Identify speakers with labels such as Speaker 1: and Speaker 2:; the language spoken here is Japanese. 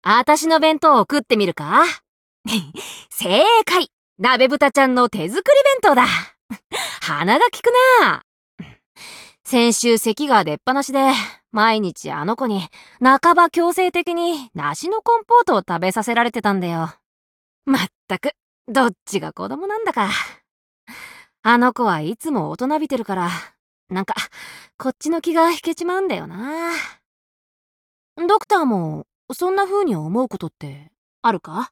Speaker 1: あたしの弁当を食ってみるか？正解！鍋豚ちゃんの手作り弁当だ。鼻が利くな。先週咳が出っ放しで、毎日あの子に半ば強制的に梨のコンポートを食べさせられてたんだよ。まったく、どっちが子供なんだか。あの子はいつも大人びてるから、なんか、こっちの気が引けちまうんだよな。ドクターも、そんな風に思うことってあるか？